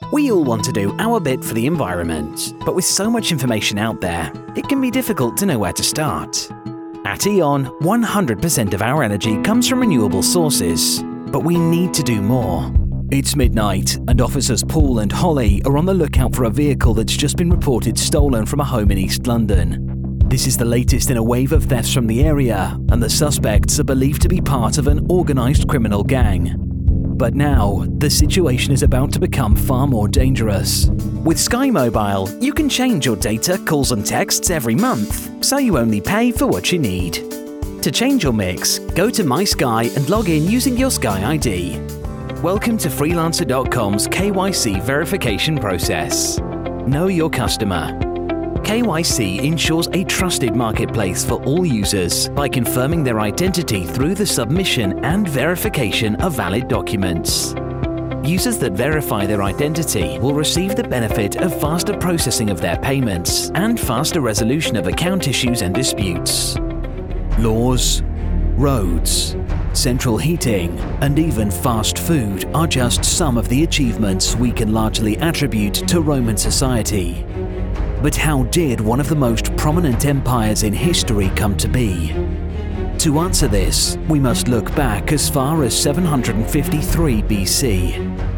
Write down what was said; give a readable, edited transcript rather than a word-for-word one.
We all want to do our bit for the environment, but with so much information out there, it can be difficult to know where to start. At E.ON, 100% of our energy comes from renewable sources, but we need to do more. It's midnight, and officers Paul and Holly are on the lookout for a vehicle that's just been reported stolen from a home in East London. This is the latest in a wave of thefts from the area, and the suspects are believed to be part of an organised criminal gang. But now, the situation is about to become far more dangerous. With Sky Mobile, you can change your data, calls and texts every month, so you only pay for what you need. To change your mix, go to My Sky and log in using your Sky ID. Welcome to Freelancer.com's KYC verification process. Know your customer. KYC ensures a trusted marketplace for all users by confirming their identity through the submission and verification of valid documents. Users that verify their identity will receive the benefit of faster processing of their payments and faster resolution of account issues and disputes. Laws, roads, central heating, and even fast food are just some of the achievements we can largely attribute to Roman society. But how did one of the most prominent empires in history come to be? To answer this, we must look back as far as 753 BC.